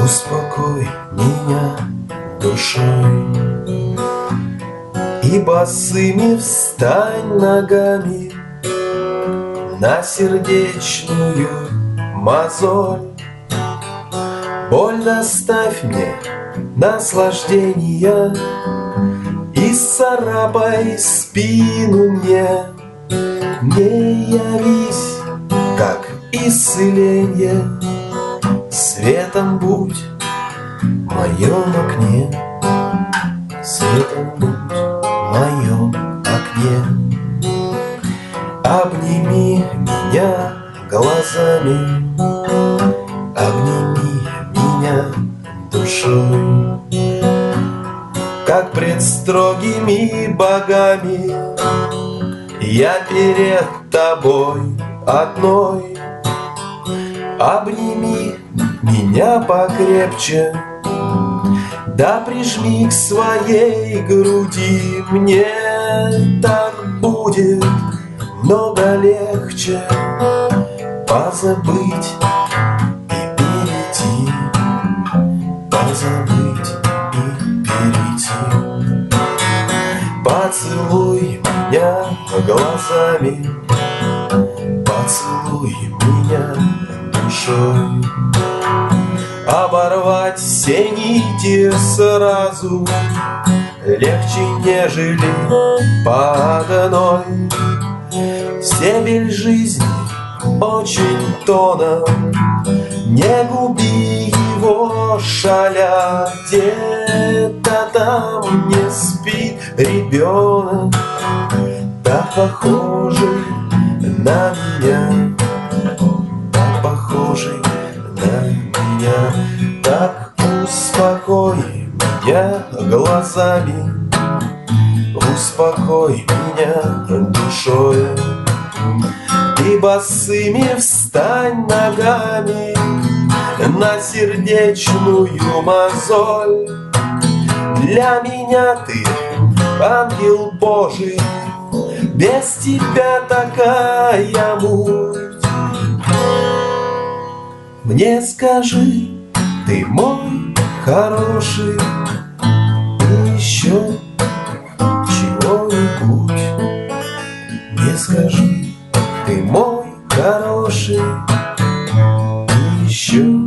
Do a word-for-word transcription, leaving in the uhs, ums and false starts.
Успокой меня душой и босыми встань ногами на сердечную мозоль. Боль доставь мне наслаждения и царапай спину мне. Не явись, как исцеление, светом будь в моем окне, светом будь в моем окне. Обними меня глазами, обними меня душой, как пред строгими богами я перед тобой одной. Обними меня покрепче, да прижми к своей груди. Мне так будет много легче позабыть и перейти, позабыть и перейти. Поцелуй меня глазами, поцелуй меня душой. Оборвать все нити сразу легче, нежели по одной. Стебель жизни очень тонок, не губи его, шаля. Где-то там не спит ребенок, так похожий на меня, так похожий на меня. Так успокой меня глазами, успокой меня душой, и босыми встань ногами на сердечную мозоль. Для меня ты ангел Божий, без тебя такая муть. Мне скажи, ты мой хороший, и еще чего-нибудь. Мне скажи, ты мой хороший, и еще